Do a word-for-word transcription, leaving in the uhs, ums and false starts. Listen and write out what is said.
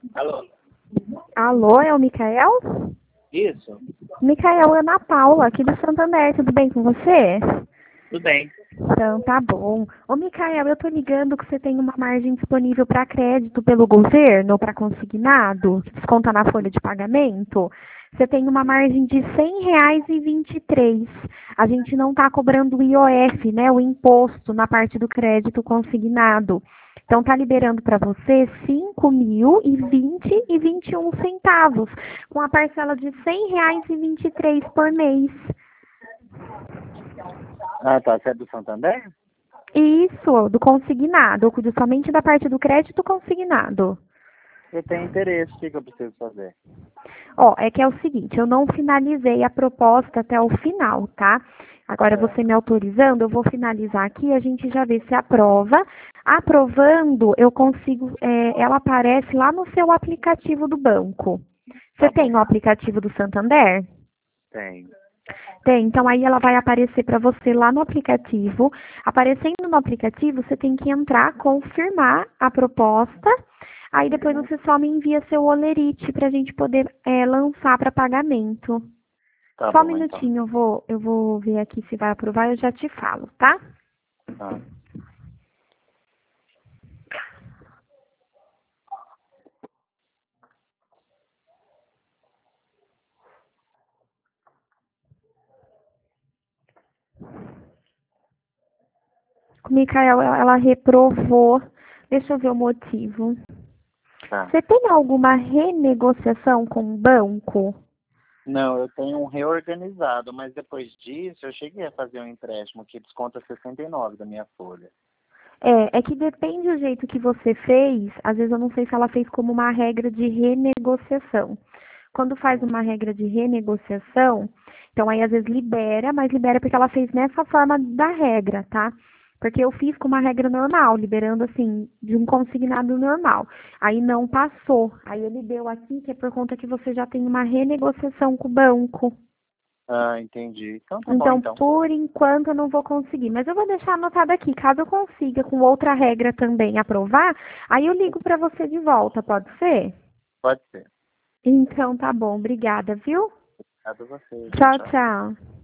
Alô? Alô, é o Micael? Isso? Micael, é Ana Paula, aqui do Santander, tudo bem com você? Tudo bem. Então, tá bom. Ô, Micael, eu tô ligando que você tem uma margem disponível para crédito pelo governo, para consignado, que desconta na folha de pagamento. Você tem uma margem de cem reais e vinte e três. A gente não está cobrando o I O F, né, o imposto na parte do crédito consignado. Então, tá liberando para você cinco mil e vinte e vinte e um centavos, com a parcela de cem reais e vinte e três por mês. Ah, tá. Você é do Santander? Isso, do consignado, eu cuido somente da parte do crédito consignado. Eu tenho interesse. O que que eu preciso fazer? Ó, é que é o seguinte, eu não finalizei a proposta até o final, tá? Agora, É. você me autorizando, eu vou finalizar aqui e a gente já vê se aprova. Aprovando, eu consigo, é, ela aparece lá no seu aplicativo do banco. Você Tá tem bom. o aplicativo do Santander? Tenho. Tem, então aí ela vai aparecer para você lá no aplicativo. Aparecendo no aplicativo, você tem que entrar, confirmar a proposta. Aí depois Uhum. você só me envia seu olerite para a gente poder é, lançar para pagamento. Tá Só um bom, então. minutinho, eu vou, eu vou ver aqui se vai aprovar e eu já te falo, tá? Ah. Micael, ela ela reprovou. Deixa eu ver o motivo. Tá. Você tem alguma renegociação com o banco? Não, eu tenho um reorganizado, mas depois disso eu cheguei a fazer um empréstimo que desconta sessenta e nove da minha folha. É, é que depende do jeito que você fez, às vezes eu não sei se ela fez como uma regra de renegociação. Quando faz uma regra de renegociação, então aí às vezes libera, mas libera porque ela fez nessa forma da regra, tá? Porque eu fiz com uma regra normal, liberando assim, de um consignado normal. Aí não passou. Aí ele deu aqui que é por conta que você já tem uma renegociação com o banco. Ah, entendi. Então tá bom, Então, então. por enquanto, eu não vou conseguir. Mas eu vou deixar anotado aqui. Caso eu consiga, com outra regra também, aprovar, aí eu ligo para você de volta, pode ser? Pode ser. Então, tá bom. Obrigada, viu? Obrigado a você. Tchau, Tchau, tchau. tchau.